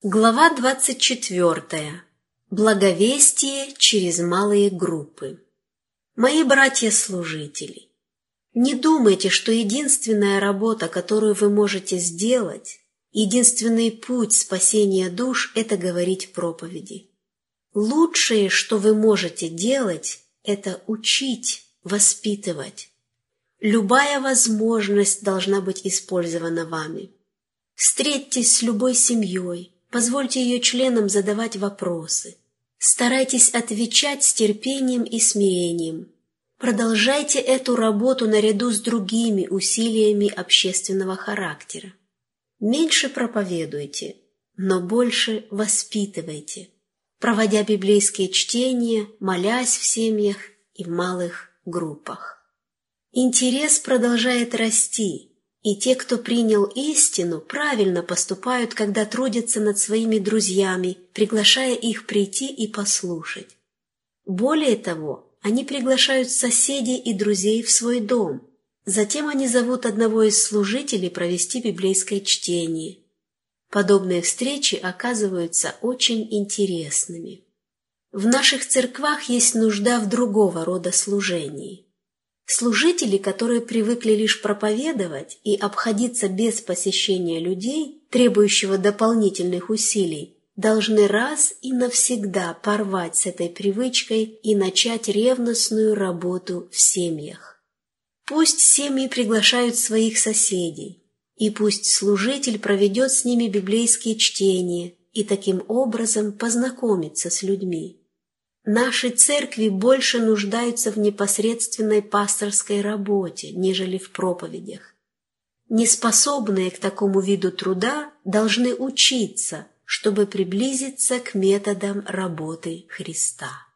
Глава 24. Благовестие через малые группы. Мои братья-служители, не думайте, что единственная работа, которую вы можете сделать, единственный путь спасения душ – это говорить проповеди. Лучшее, что вы можете делать, это учить, воспитывать. Любая возможность должна быть использована вами. Встретьтесь с любой семьей. Позвольте ее членам задавать вопросы. Старайтесь отвечать с терпением и смирением. Продолжайте эту работу наряду с другими усилиями общественного характера. Меньше проповедуйте, но больше воспитывайте, проводя библейские чтения, молясь в семьях и в малых группах. Интерес продолжает расти. И те, кто принял истину, правильно поступают, когда трудятся над своими друзьями, приглашая их прийти и послушать. Более того, они приглашают соседей и друзей в свой дом. Затем они зовут одного из служителей провести библейское чтение. Подобные встречи оказываются очень интересными. В наших церквах есть нужда в другого рода служении. Служители, которые привыкли лишь проповедовать и обходиться без посещения людей, требующего дополнительных усилий, должны раз и навсегда порвать с этой привычкой и начать ревностную работу в семьях. Пусть семьи приглашают своих соседей, и пусть служитель проведет с ними библейские чтения и таким образом познакомится с людьми. Наши церкви больше нуждаются в непосредственной пасторской работе, нежели в проповедях. Неспособные к такому виду труда должны учиться, чтобы приблизиться к методам работы Христа.